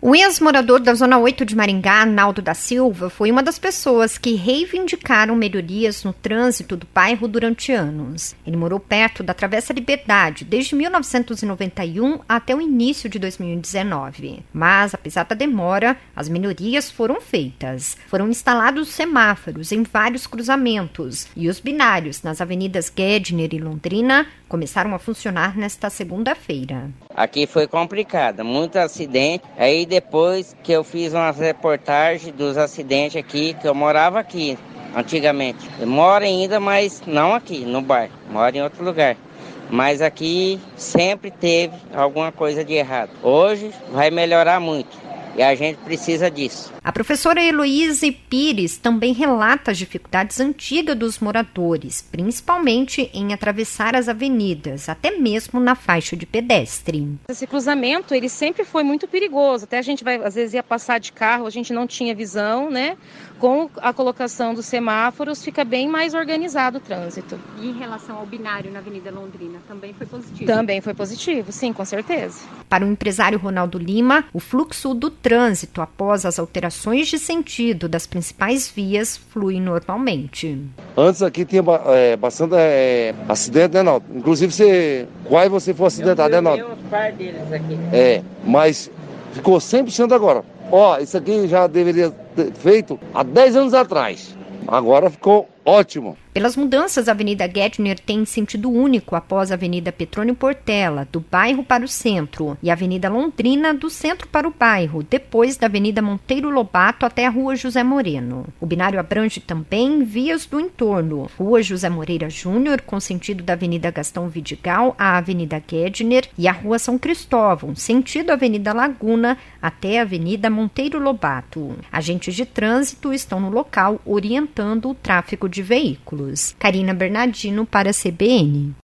O ex-morador da Zona 8 de Maringá, Arnaldo da Silva, foi uma das pessoas que reivindicaram melhorias no trânsito do bairro durante anos. Ele morou perto da Travessa Liberdade desde 1991 até o início de 2019. Mas, apesar da demora, as melhorias foram feitas. Foram instalados semáforos em vários cruzamentos e os binários nas avenidas Gedner e Londrina começaram a funcionar nesta segunda-feira. Aqui foi complicado, muito acidente. Aí depois que eu fiz uma reportagem dos acidentes aqui, que eu morava aqui antigamente. Eu moro ainda, mas não aqui no bairro, moro em outro lugar. Mas aqui sempre teve alguma coisa de errado. Hoje vai melhorar muito. E a gente precisa disso. A professora Heloíse Pires também relata as dificuldades antigas dos moradores, principalmente em atravessar as avenidas, até mesmo na faixa de pedestre. Esse cruzamento, ele sempre foi muito perigoso. Até a gente às vezes ia passar de carro, a gente não tinha visão, né? Com a colocação dos semáforos, fica bem mais organizado o trânsito. E em relação ao binário na Avenida Londrina, também foi positivo? Também foi positivo, sim, com certeza. Para o empresário Ronaldo Lima, o fluxo do trânsito após as alterações de sentido das principais vias flui normalmente. Antes aqui tinha bastante acidente, né, Naldo? Inclusive, quase você foi acidentado, né, Naldo? Eu vi uns par deles aqui. Mas ficou 100% agora. Isso aqui já deveria ter feito há 10 anos atrás. Agora ficou ótimo. Pelas mudanças, a Avenida Gedner tem sentido único após a Avenida Petrônio Portela, do bairro para o centro, e a Avenida Londrina, do centro para o bairro, depois da Avenida Monteiro Lobato até a Rua José Moreno. O binário abrange também vias do entorno, Rua José Moreira Júnior, com sentido da Avenida Gastão Vidigal à Avenida Gedner, e a Rua São Cristóvão, sentido Avenida Laguna até a Avenida Monteiro Lobato. Agentes de trânsito estão no local orientando o tráfego de veículos. Karina Bernardino para a CBN.